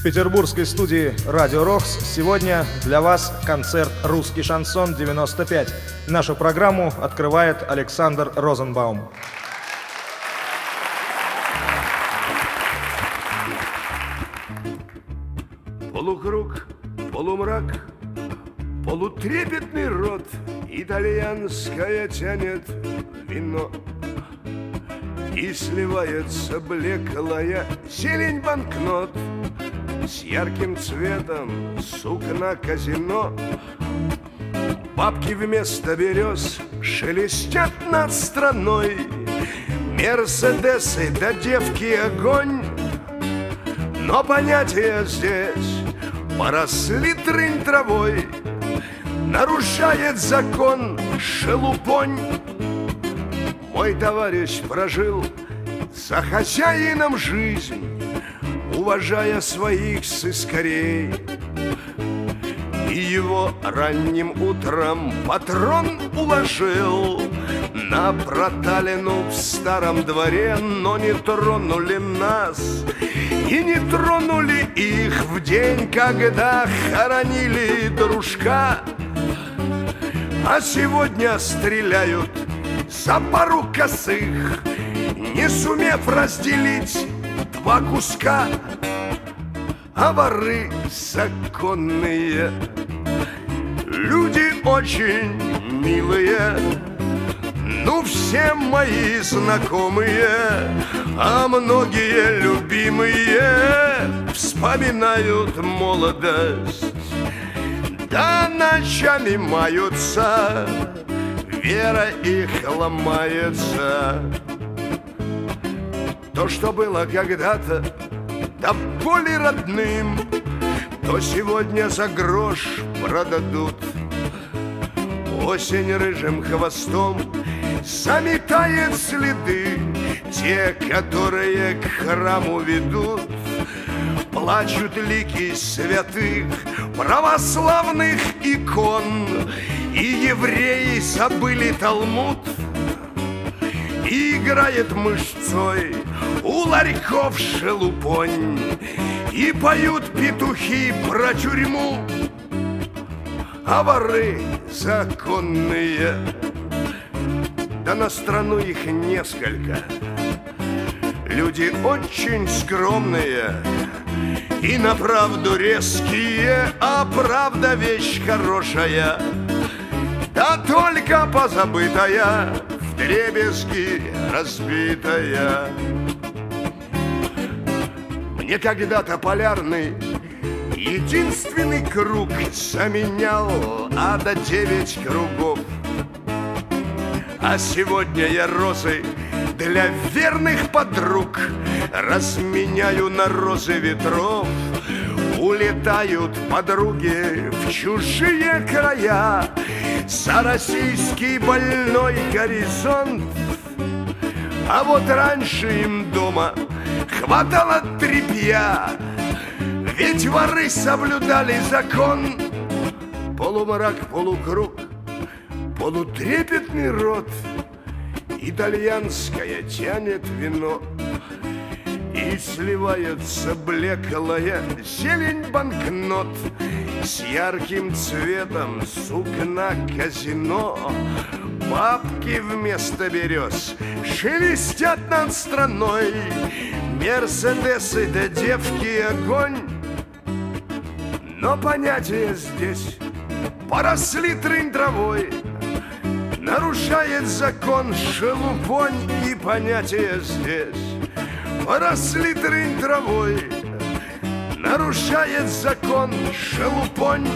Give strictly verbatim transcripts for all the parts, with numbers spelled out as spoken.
петербургской студии «Радио Рокс» сегодня для вас концерт «Русский шансон девяносто пять». Нашу программу открывает Александр Розенбаум. Полукруг, полумрак, полутрепетный рот, итальянское тянет вино. И сливается блеклая зелень банкнот с ярким цветом сукна казино. Бабки вместо берез шелестят над страной, мерседесы да девки огонь. Но понятия здесь поросли трынь травой, нарушает закон шелупонь. Мой товарищ прожил за хозяином жизнь, уважая своих сыскарей. И его ранним утром патрон уложил на проталину в старом дворе, но не тронули нас и не тронули их в день, когда хоронили дружка. А сегодня стреляют за пару косых, не сумев разделить два куска. А воры законные, люди очень милые, ну все мои знакомые, а многие любимые вспоминают молодость, да ночами маются, вера их ломается. То, что было когда-то до боли родным, то сегодня за грош продадут. Осень рыжим хвостом заметает следы, те, которые к храму ведут. Плачут лики святых православных икон, и евреи забыли Талмуд. И играет мышцой у ларьков шелупонь, и поют петухи про тюрьму. А воры законные, да на страну их несколько, люди очень скромные и на правду резкие, а правда вещь хорошая, да только позабытая, вдребезги разбитая. Мне когда-то полярный единственный круг заменял ада девять кругов. А сегодня я розы для верных подруг разменяю на розы ветров. Улетают подруги в чужие края за российский больной горизонт. А вот раньше им дома хватало тряпья, ведь воры соблюдали закон. Полумрак, полукруг, полутрепетный рот, итальянское тянет вино. И сливается блеклая зелень банкнот с ярким цветом сукна казино. Бабки вместо берез шелестят над страной, мерседесы да девки огонь. Но понятия здесь поросли трынь травой, нарушает закон шелупонь. И понятия здесь поросли трынь травой, нарушает закон шелупонь.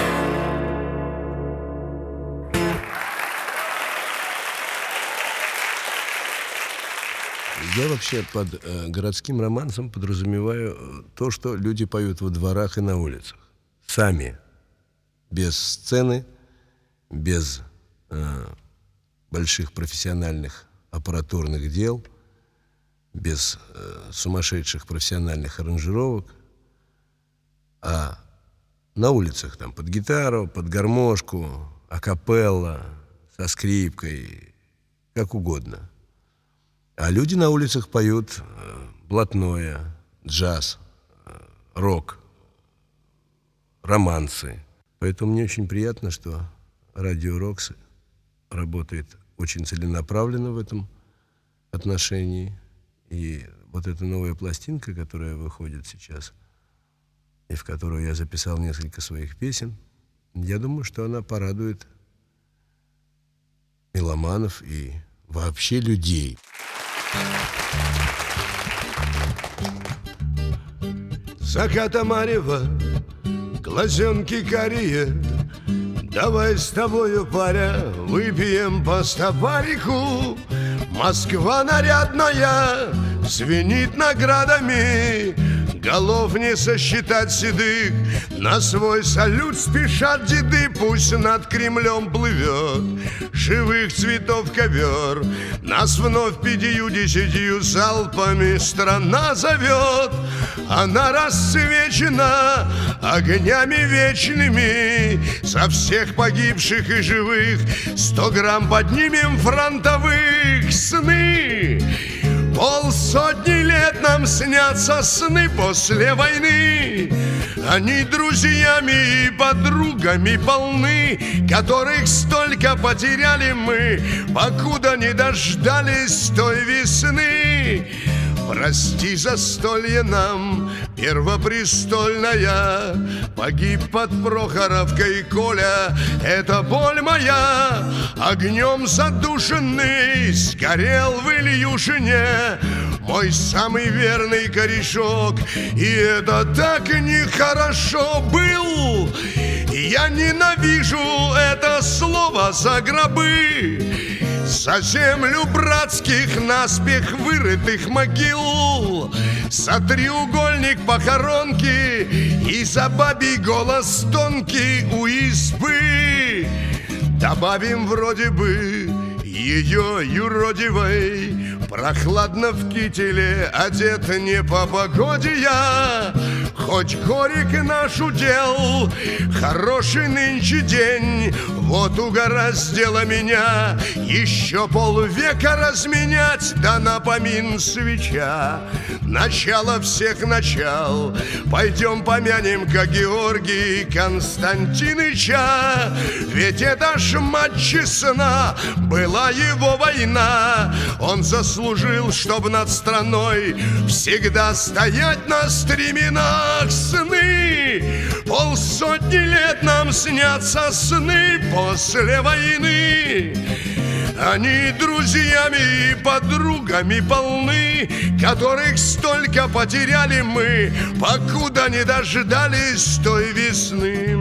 Я вообще под э, городским романсом подразумеваю то, что люди поют во дворах и на улицах. Сами. Без сцены, без э, больших профессиональных аппаратурных дел, без э, сумасшедших профессиональных аранжировок, а на улицах там под гитару, под гармошку, акапелла, со скрипкой, как угодно. А люди на улицах поют блатное, джаз, рок. романсы. Поэтому мне очень приятно, что Радио Рокс работает очень целенаправленно в этом отношении. И вот эта новая пластинка, которая выходит сейчас, и в которую я записал несколько своих песен, я думаю, что она порадует меломанов и вообще людей. Заката марева, глазенки карие, давай с тобою, паря, выпьем по стопарику. Москва нарядная звенит наградами, голов не сосчитать седых, на свой салют спешат деды. Пусть над Кремлем плывет живых цветов ковер, нас вновь пятью-десятью залпами страна зовет. Она расцвечена огнями вечными, со всех погибших и живых сто грамм поднимем фронтовых. Сны полсотни лет нам снятся, сны после войны. Они друзьями и подругами полны, которых столько потеряли мы, покуда не дождались той весны. Прости застолье нам, первопрестольная, погиб под Прохоровкой Коля, это боль моя. Огнем задушенный сгорел в Ильюшине мой самый верный корешок, и это так нехорошо. Был, я ненавижу это слово за гробы, за землю братских наспех вырытых могил, за треугольник похоронки и за бабий голос тонкий у избы. Добавим вроде бы ее юродивой, прохладно в кителе, одет не по погоде я. Хоть горек наш удел, хороший нынче день, вот угораздило меня еще полвека разменять, да напомин свеча, начало всех начал. Пойдем помянем-ка Георгия Константиныча, ведь это ж мать честна, была его война. Он заслужил, чтоб над страной всегда стоять на стременах. Сны полсотни лет нам снятся, сны после войны. Они друзьями и подругами полны, которых столько потеряли мы, покуда не дождались той весны.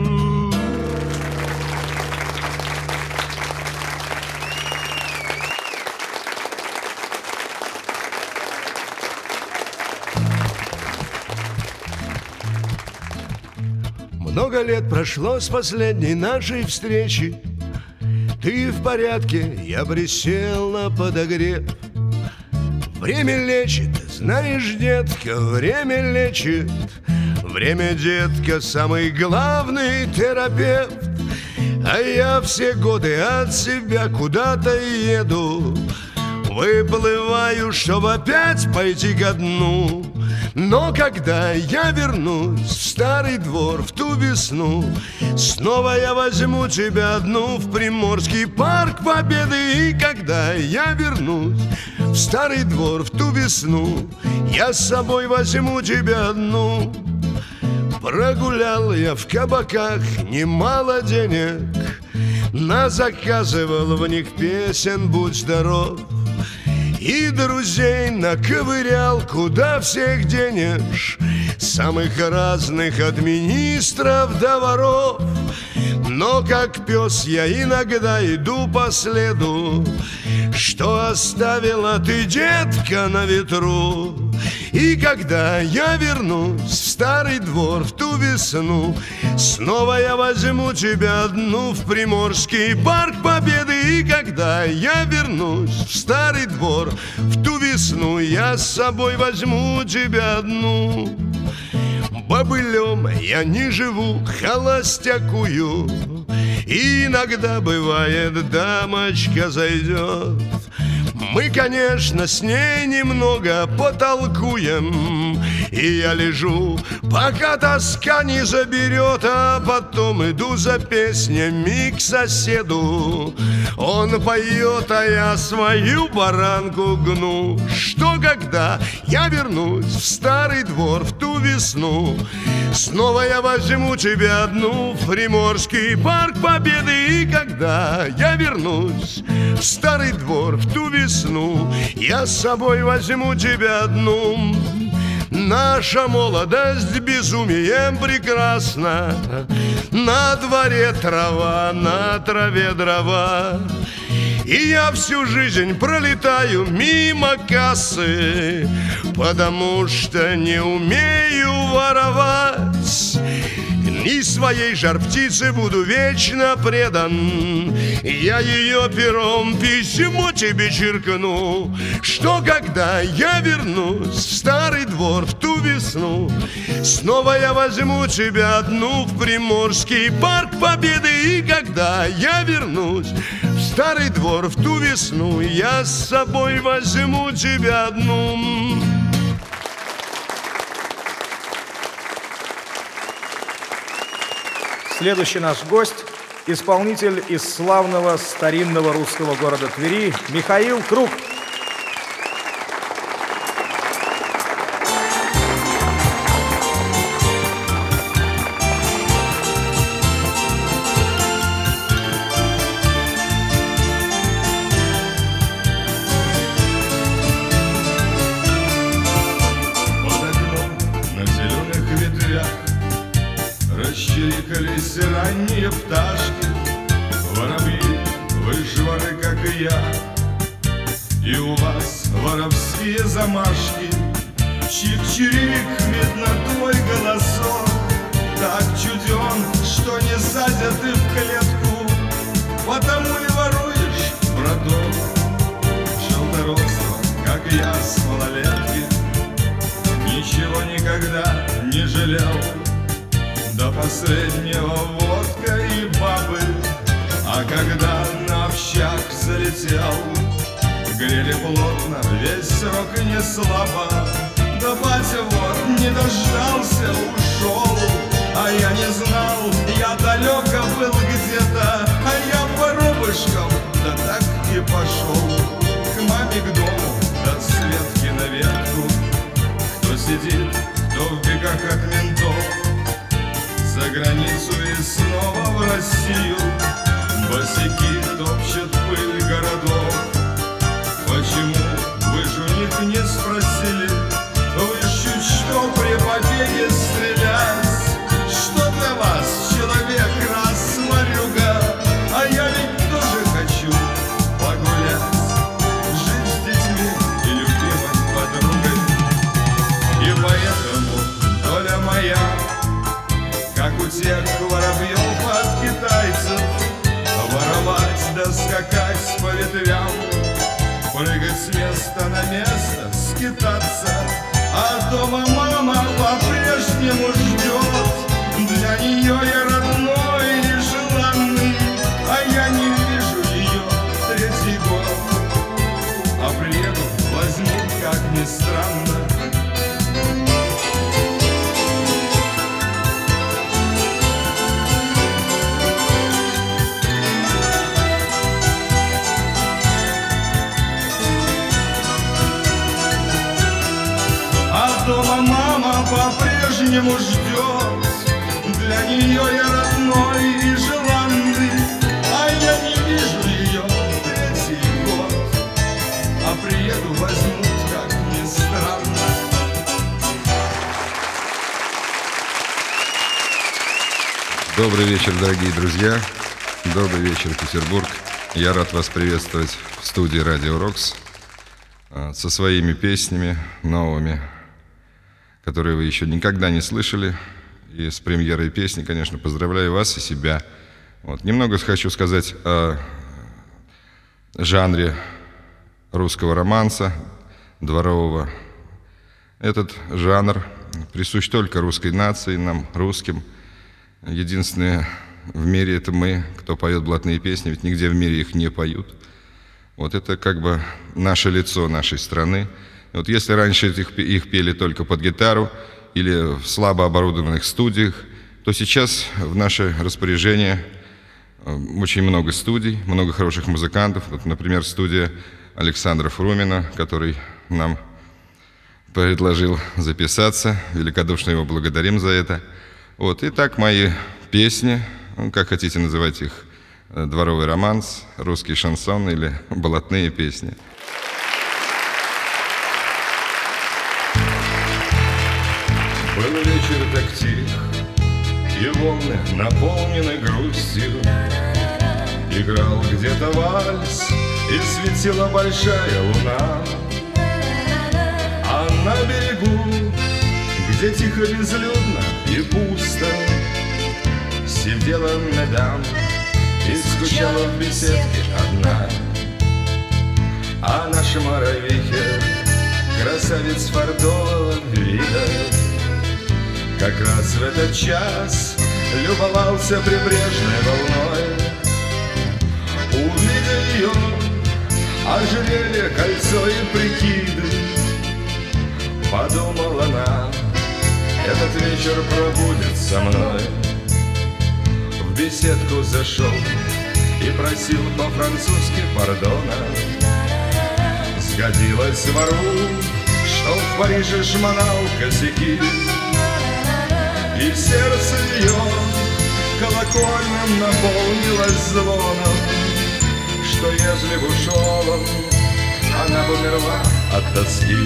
Много лет прошло с последней нашей встречи. Ты в порядке, я присел на подогрев. Время лечит, знаешь, детка, время лечит. Время, детка, самый главный терапевт. А я все годы от себя куда-то еду, выплываю, чтобы опять пойти ко дну. Но когда я вернусь в старый двор в ту весну, снова я возьму тебя одну в Приморский парк Победы. И когда я вернусь в старый двор в ту весну, я с собой возьму тебя одну. Прогулял я в кабаках немало денег, назаказывал в них песен «Будь здоров». И друзей наковырял, куда всех денешь, самых разных, от министров до воров. Но как пес я иногда иду по следу, что оставила ты, детка, на ветру. И когда я вернусь в старый двор в ту весну, снова я возьму тебя одну в Приморский парк Победы. И когда я вернусь в старый двор в ту весну, я с собой возьму тебя одну. Бобылем я не живу, холостякую, и иногда бывает, дамочка зайдет. Мы, конечно, с ней немного потолкуем, и я лежу, пока тоска не заберет, а потом иду за песнями к соседу. Он поет, а я свою баранку гну. Что когда я вернусь в старый двор в ту весну, снова я возьму тебя одну в Приморский парк Победы. И когда я вернусь в старый двор в ту весну, я с собой возьму тебя одну. Наша молодость безумием прекрасна, на дворе трава, на траве дрова. И я всю жизнь пролетаю мимо кассы, потому что не умею воровать. И своей жар-птице буду вечно предан. Я ее пером письмо тебе черкну, что когда я вернусь в старый двор в ту весну, снова я возьму тебя одну в Приморский парк Победы. И когда я вернусь в старый двор в ту весну, я с собой возьму тебя одну. Следующий наш гость – исполнитель из славного старинного русского города Твери Михаил Круг. Расчирикались ранние пташки, воробьи, вы ж воры, как и я. И у вас воровские замашки, чик-чирик, видно твой голосок так чуден, что не садят и в клетку. Потому и воруешь, браток, желторосого, как я с малолетки. Ничего никогда не жалел, до последнего водка и бабы. А когда на общак залетел, грели плотно весь срок и не слабо. Да батя вот не дождался, ушел, а я не знал, я далеко был где-то. А я по рубышкам, да так и пошел к маме к дому, до Светки на ветку. Кто сидит, кто в бегах от ментов, за границу и снова в Россию. Босяки топчут пыль городов. Почему вы ж у них не спросили? Вы чуть что при побеге стрелять. Что для вас человек раз ворюга, а я ведь тоже хочу погулять, жить с детьми и любимой подругой. И поэтому доля моя, как у тех воробьев от китайцев, воровать да скакать по ветвям, прыгать с места на место, скитаться. А дома мама по-прежнему ждет, для нее я родной и желанный, а я не вижу ее третий год. А приеду, возьмут, как ни странно. Дома мама по-прежнему ждет, для нее я родной и желанный, а я не вижу ее третий год. А приеду, возьмут, как ни странно. Добрый вечер, дорогие друзья. Добрый вечер, Петербург. Я рад вас приветствовать в студии Радио Рокс со своими песнями новыми, которые вы еще никогда не слышали. И с премьерой песни, конечно, поздравляю вас и себя. Вот. Немного хочу сказать о жанре русского романса, дворового. Этот жанр присущ только русской нации, нам, русским. Единственное в мире — это мы, кто поет блатные песни, ведь нигде в мире их не поют. Вот это как бы наше лицо нашей страны. Вот если раньше их, их пели только под гитару или в слабо оборудованных студиях, то сейчас в наше распоряжение очень много студий, много хороших музыкантов. Вот, например, студия Александра Фрумина, который нам предложил записаться. Великодушно его благодарим за это. Вот. И так мои песни, ну, как хотите называть их, дворовый романс, русский шансон или блатные песни. Был вечер так тих, и волны наполнены грустью. Играл где-то вальс, и светила большая луна. А на берегу, где тихо, безлюдно и пусто, сидела мадам и скучала в беседке одна. А наша Моровихе, красавец фартового вида, как раз в этот час любовался прибрежной волной. Увидя ее, ожерелье, кольцо и прикиды, подумала она, этот вечер пробудет со мной. В беседку зашел и просил по-французски пардона. Сгодилось вору, что в Париже шмонал косяки, и сердце ее колокольным наполнилось звоном, что ежели б ушел он, она бы умерла от тоски.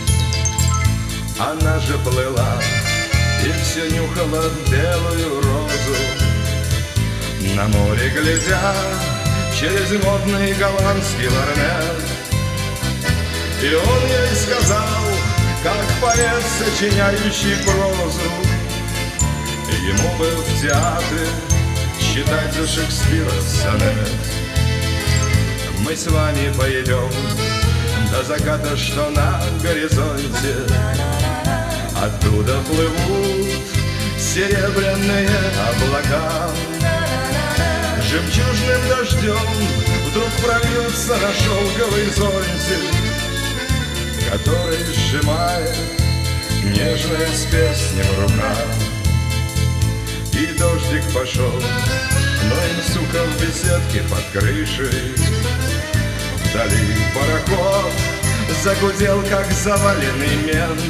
Она же плыла и все нюхала белую розу, на море глядя через модный голландский лорнет. И он ей сказал, как поэт, сочиняющий прозу, ему бы в театре читать за Шекспира сонет. Мы с вами поедем до заката, что на горизонте, оттуда плывут серебряные облака. Жемчужным дождем вдруг прольются на шелковый зонтик, который сжимает нежная с песней в руках. И дождик пошел, но им, сука, в беседке под крышей. Вдали пароход загудел, как заваленный мент.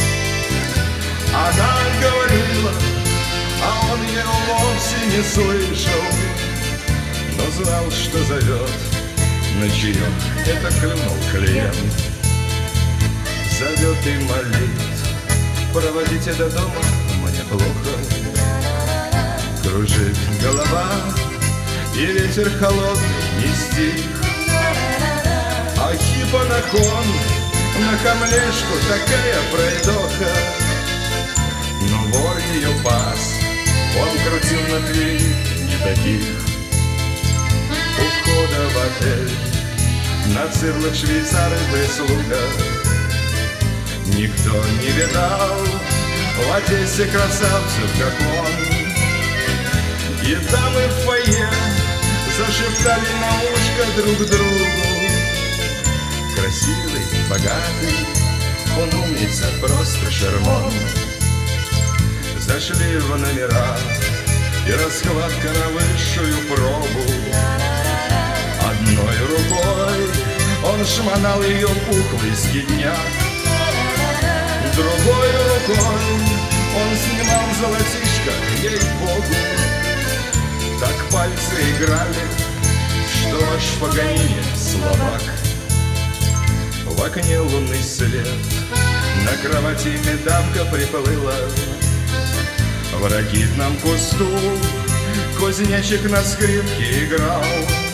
Она говорила, а он ее вовсе не слышал, но знал, что зовет на чаек, это клюнул клиент. Зовет и молит, проводите до дома, мне плохо. Кружит голова, и ветер холодный не стих. А хипа на кон, на камлешку такая пройдоха. Но вор ее пас, он крутил на Твери не таких. У входа в отель на цирлах швейцары прислуга. Никто не видал в Одессе красавцев, как он. И дамы в фойе зашептали на ушко друг другу. Красивый, богатый, он умница, просто шарман. Зашли в номера, и раскладка на высшую пробу. Одной рукой он шмонал ее пухлый скидняк, другой рукой он снимал золотишко, ей-богу. Так пальцы играли, что аж в Паганини слабак. В окне лунный свет, на кровати медавка приплыла. В ракитном кусту кузнечик на скрипке играл.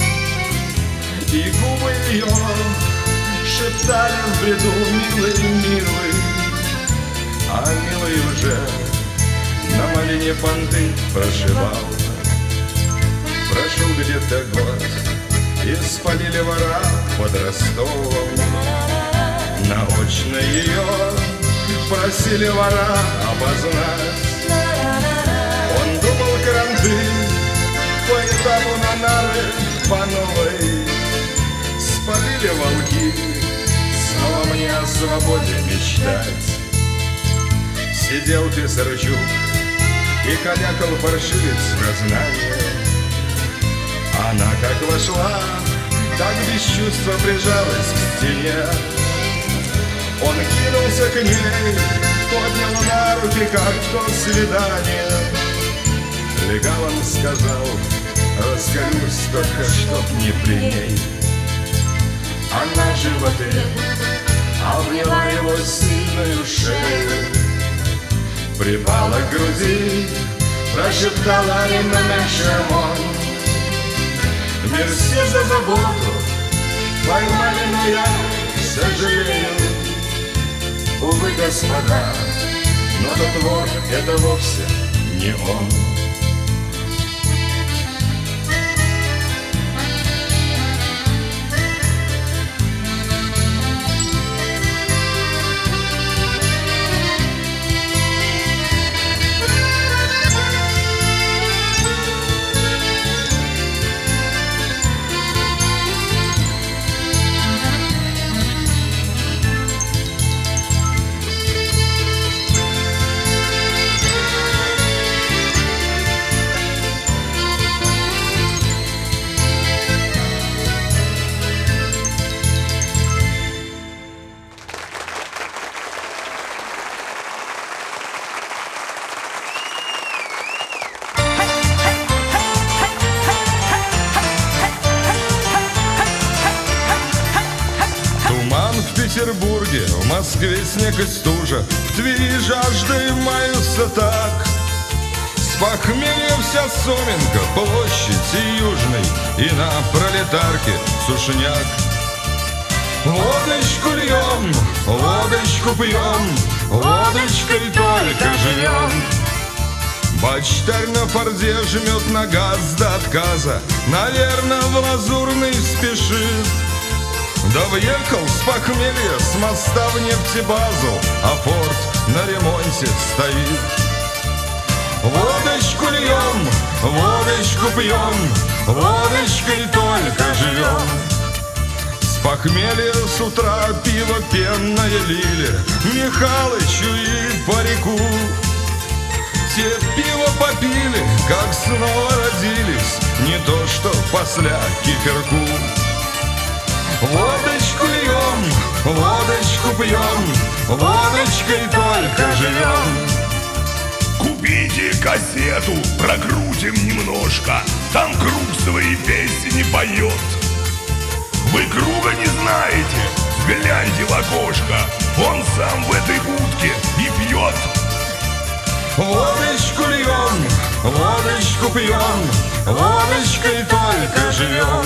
И губы ее шептали в бреду: милый, милый. А милый уже на малине понты прошивал. Прошел где-то год, и спалили вора под Ростовом. Наочно ее просили вора обознать. Он думал кранты по этапу на нары по новой. Спалили все волки, снова мне о свободе мечтать. Сидел Писарчук и калякал паршивец сознание. Она как вошла, так без чувства прижалась к стене. Он кинулся к ней, поднял на руки, как то свидание. Легавым сказал: раскалюсь только, чтоб не при ней. Она же в ответ обняла его сильную шею, припала к груди, прошептала им на шамон: мерси за заботу, поймали, но я сожалею. Увы, господа, но тот вор — это вовсе не он. В Петербурге, в Москве снег и стужа, в Твери жаждой маются так. С похмелья вся Соменка, площадь и Южный, и на Пролетарке сушняк. Водочку льем, водочку пьем, водочкой только живем. Бачтарь на форде жмет на газ до отказа, наверно, в Лазурный спешит. Да въехал с похмелья с моста в нефтебазу, а форт на ремонте стоит. Водочку льем, водочку пьем, водочкой только живем. С похмелья с утра пиво пенное лили Михалычу и парику. Те пиво попили, как снова родились, не то что после киперку. Водочку льем, водочку пьем, водочкой только живем. Купите кассету, прокрутим немножко, там Круг свои песни поет. Вы Круга не знаете? Гляньте в окошко, он сам в этой будке и пьет. Водочку льем, водочку пьем, водочкой только живем.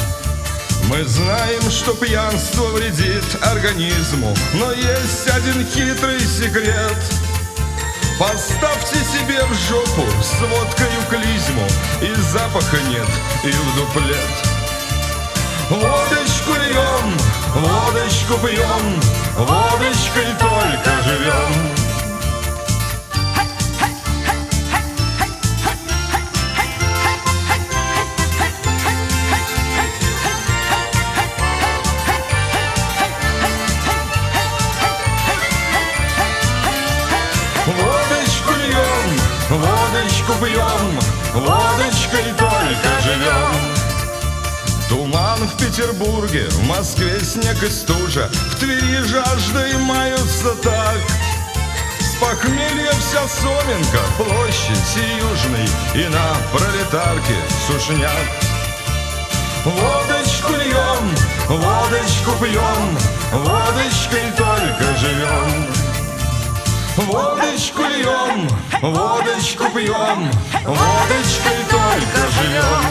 Мы знаем, что пьянство вредит организму, но есть один хитрый секрет. Поставьте себе в жопу с водкою клизму, и запаха нет, и в дуплет. Водочку льем, водочку пьем, водочкой только живем. Водочку пьем, водочкой только живем. Туман в Петербурге, в Москве снег и стужа, в Твери жаждой маются так. С похмелья вся Соменка, площадь и Южный, и на Пролетарке сушняк. Водочку льем, водочку пьем, водочкой только живем. Водочку льем, водочку пьем, водочкой только живем.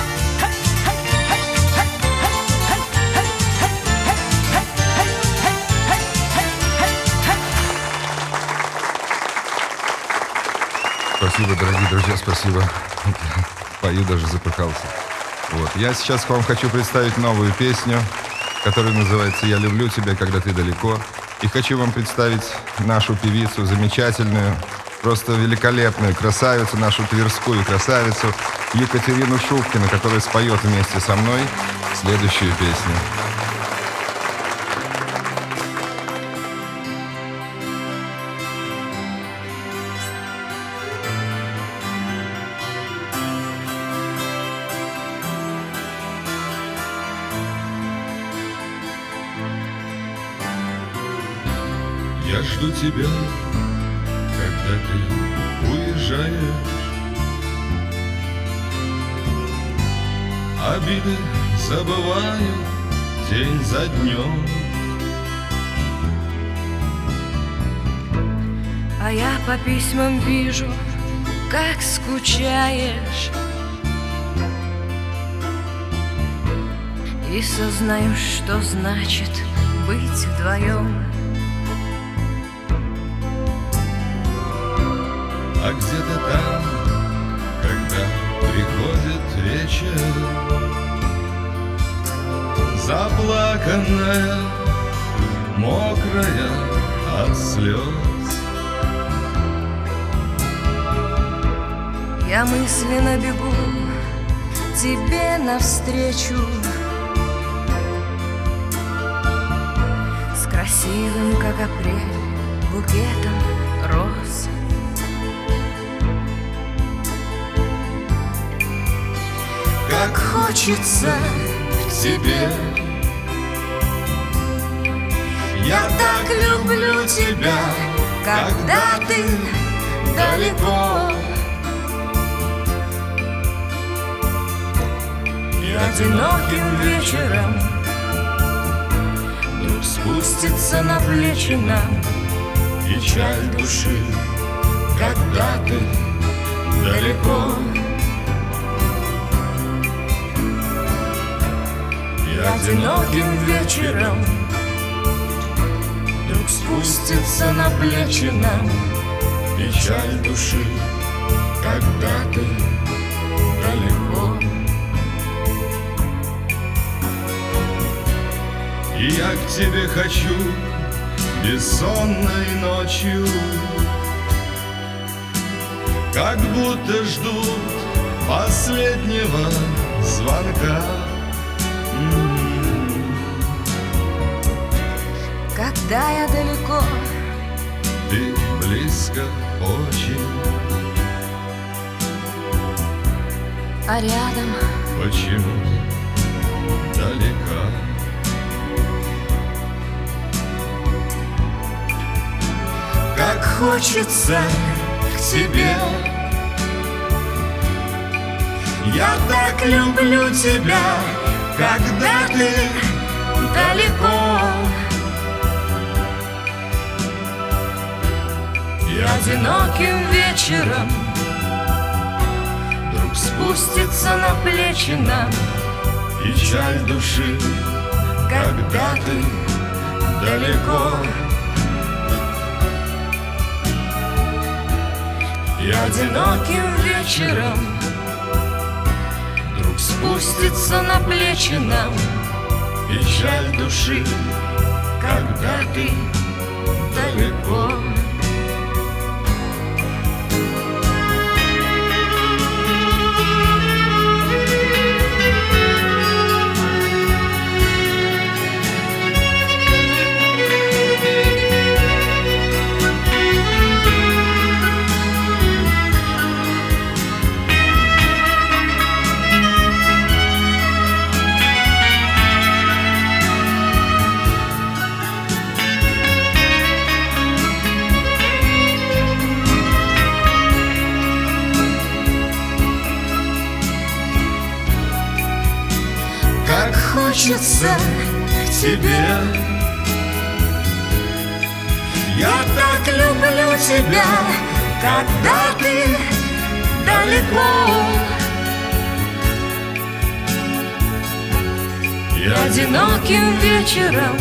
Спасибо, дорогие друзья, спасибо. Пою, даже запыхался. Вот. Я сейчас вам хочу представить новую песню, которая называется «Я люблю тебя, когда ты далеко». И хочу вам представить нашу певицу, замечательную, просто великолепную красавицу, нашу тверскую красавицу Екатерину Шубкину, которая споет вместе со мной следующую песню. Я жду тебя, когда ты уезжаешь. Обиды забываю день за днем. А я по письмам вижу, как скучаешь, и сознаю, что значит быть вдвоем. А где-то там, когда приходит вечер, заплаканная, мокрая от слез, я мысленно бегу тебе навстречу с красивым, как апрель, букетом роз. как хочется к тебе. Я так люблю тебя, когда ты далеко. И одиноким вечером вдруг спустится на плечи нам печаль души, когда ты далеко. И одиноким вечером вдруг спустится на плечи нам печаль души, когда ты далеко. И я к тебе хочу бессонной ночью, как будто ждут последнего звонка. Когда я далеко, ты близко очень, а рядом почему далека? Как хочется к тебе, я так люблю тебя, когда ты далеко. И одиноким вечером вдруг спустится на плечи нам печаль души, когда ты далеко. И одиноким вечером вдруг спустится на плечи нам печаль души, когда ты далеко. Как хочется к тебе, я так люблю тебя, когда ты далеко. И одиноким вечером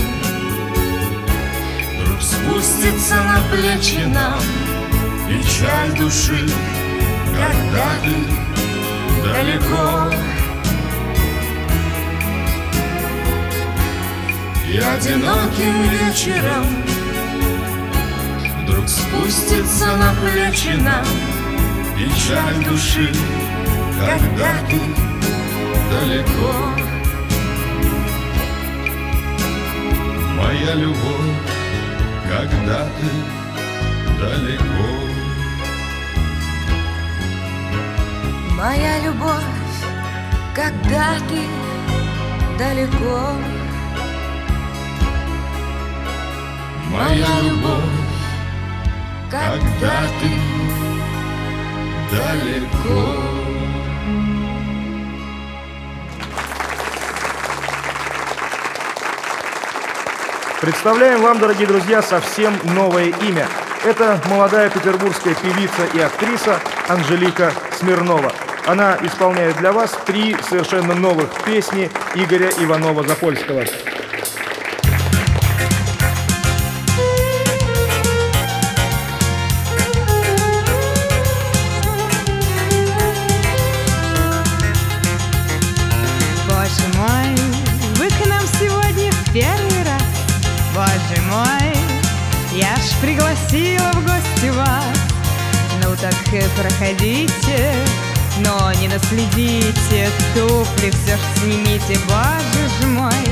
вдруг спустится на плечи нам печаль души, когда ты далеко. И одиноким вечером вдруг спустится на плечи нам печаль души, когда ты далеко. Моя любовь, когда ты далеко. моя любовь, когда ты далеко. Моя любовь, когда ты далеко. Представляем вам, дорогие друзья, совсем новое имя. Это молодая петербургская певица и актриса Анжелика Смирнова. Она исполняет для вас три совершенно новых песни Игоря Иванова-Запольского. Боже мой, вы к нам сегодня в первый раз. Боже мой, я ж пригласила в гости вас. Ну так и проходите, но не наследите, туфли все ж снимите, боже ж мой.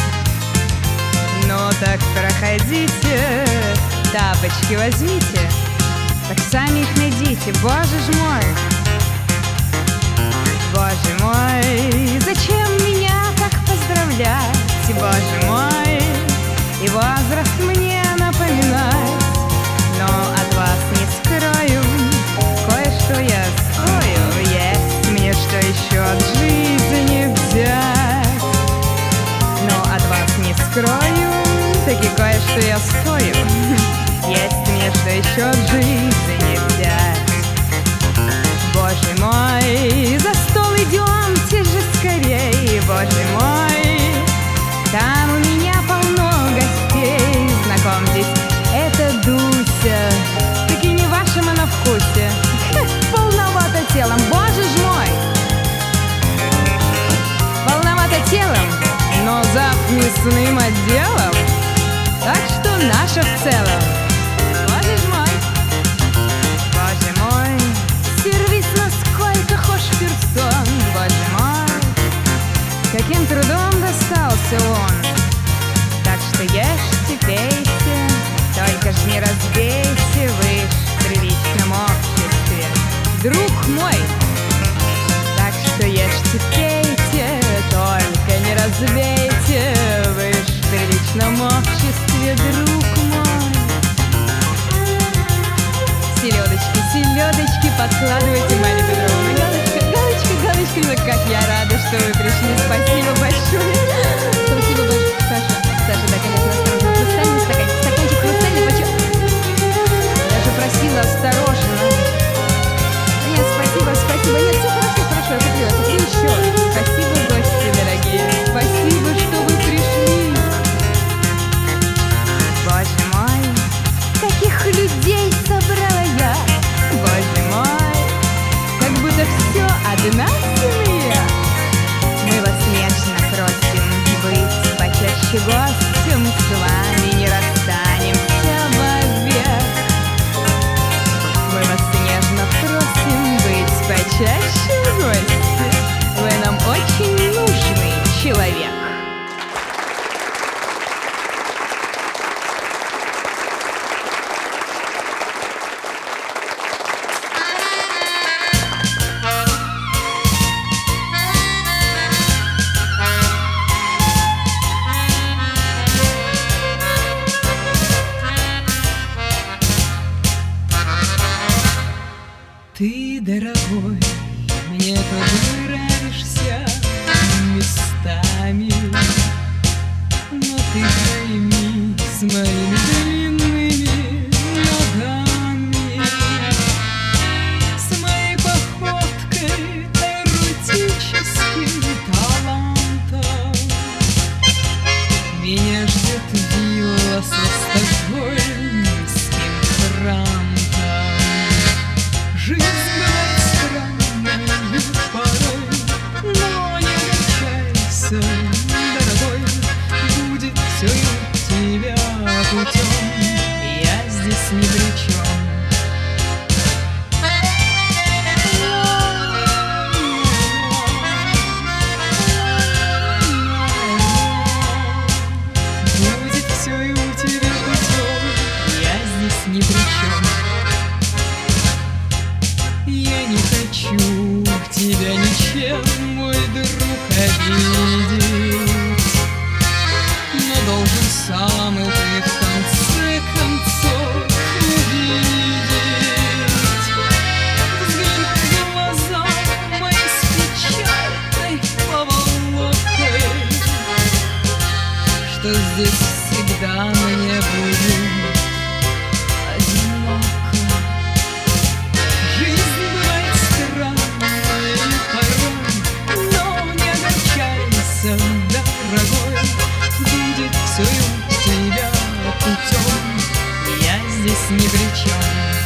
Ну так проходите, тапочки возьмите, так сами их найдите, боже ж мой. Боже мой, зачем меня так поздравлять, боже мой, и возраст мне напоминать, но от вас не скрою, кое-что я стою, есть мне что еще от жизни взять. Но от вас не скрою, таки кое-что я стою, есть мне что еще от жизни взять. Боже мой, за стол идемте же скорей, боже мой, там у меня полно гостей. Знакомьтесь, это Дуся, таки не вашим она вкусе. Полновато телом, боже ж мой. Полновато телом, но зав мясным отделом, так что наша в целом. Боже ж мой, боже мой, сервис насколько хошь персон, боже мой, каким трудом достался он. Так что ешьте, пейте, только ж не разбейте, вы ж в приличном обществе, друг мой. Так что ешьте, пейте, только не разбейте, вы ж в приличном обществе, друг мой. Селедочки, селедочки, подкладывайте, Марья Петровна. Галочка, галочка, галочка, ну как я рада, что вы пришли, спасибо большое. Спасибо большое, Саша. Саша, да, конечно, осторожно, хрустальный стаканчик, стаканчик хрустальный, почему? Я же просила осторожно. Нет, спасибо, спасибо, нет, все хорошо, хорошо, я купила, купила еще. Спасибо, гости дорогие, спасибо, что вы пришли. Боже мой, каких людей собрала я, боже мой, как будто все одна семья. Мы вас нежно просим быть почаще гостем, с вами не расстанемся вовек. Мы вас нежно просим быть почаще гостем, вы нам очень нужный человек. Ты, дорогой, мне тут нравишься местами, но ты пойми с моими длинными ногами, с моей походкой, эротическим талантом. Меня ждет вилла со стокгольмским франтом. Жизнь бывает странной порой, но не огорчайся, дорогой, будет все и у тебя путем, я здесь ни при чем. Будет все и у тебя путем, я здесь ни при чем. Я не хочу тебя ничем, мой друг, обидеть, но должен сам и ты в конце концов пока мне будет одиноко. Жизнь бывает странной порой, но не огорчайся, дорогой, будет все у тебя путем, я здесь ни при чем.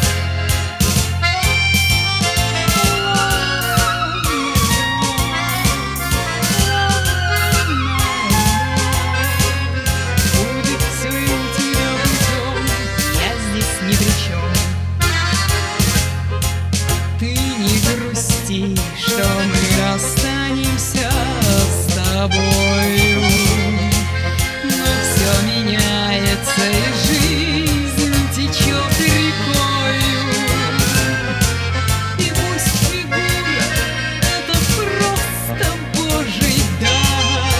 Что мы расстанемся с тобою, но все меняется, и жизнь течет рекою. И пусть фигура — это просто Божий дар,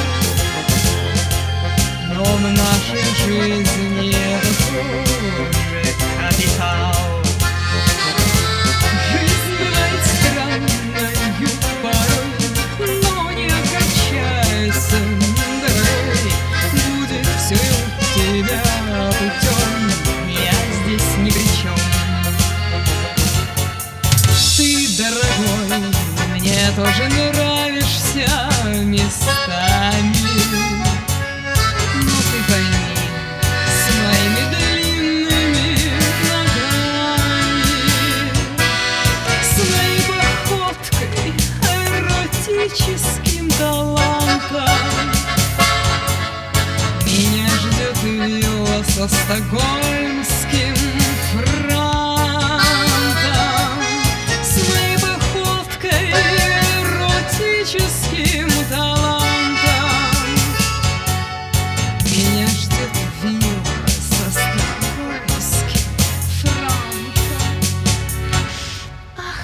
но в нашей жизни это тоже капитал. Дорогой, мне тоже нравишься местами, но ты пойми, с моими длинными ногами, с моей походкой, эротическим талантом меня ждет вилла со стокгольмским франтом. Эротическим талантом меня ждет вилла со стокгольмским франтом. Ах.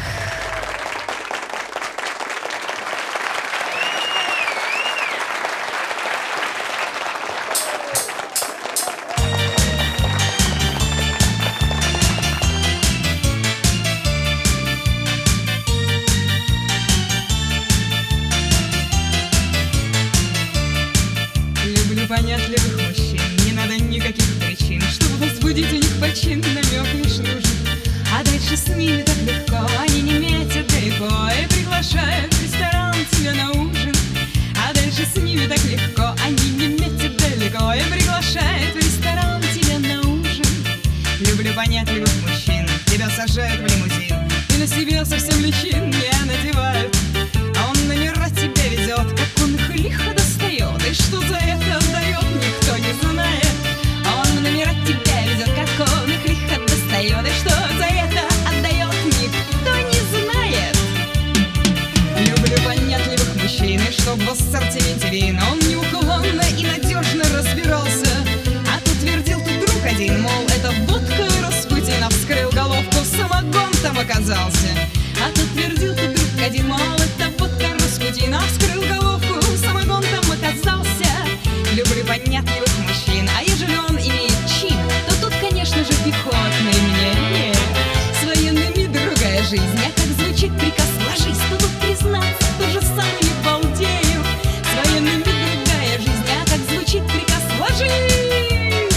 Понятливых мужчин, не надо никаких причин, чтобы возбудить у них почин, намек лишь нужен. А дальше с ними так легко, они не метят далеко и приглашают в ресторан тебя на ужин. А дальше с ними так легко, они не метят далеко и приглашают в ресторан тебя на ужин. Люблю понятливых мужчин, тебя сажают в лимузин и на себе совсем личин не надевают, а он номера тебя везет, как он их лихо достает, и что за это отдает, никто не знает. А он номера тебя везет, как он их лихо достает, и что за это отдает, никто не знает. Люблю понятливых мужчин, и чтоб в ассортименте вина он неуклонно и надежно разбирался. А тут твердил тут друг один, мол, это водка Распутина, вскрыл головку, самогон там оказался. А тут твердил тут друг один, мол, это водка Распутина, вскрыл головку, самогон там оказался. Люблю понятливых мужчин, а ежели он имеет чин, то тут, конечно же, пехотный мне. С военными другая жизнь, а как звучит приказ «ложись», то тут признаться, тоже сам не балдею. С военными другая жизнь, а как звучит приказ «ложись»,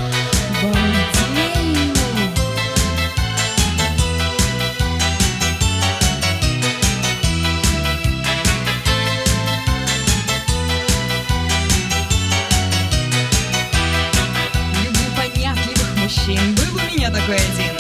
балдею. Был у меня такой один.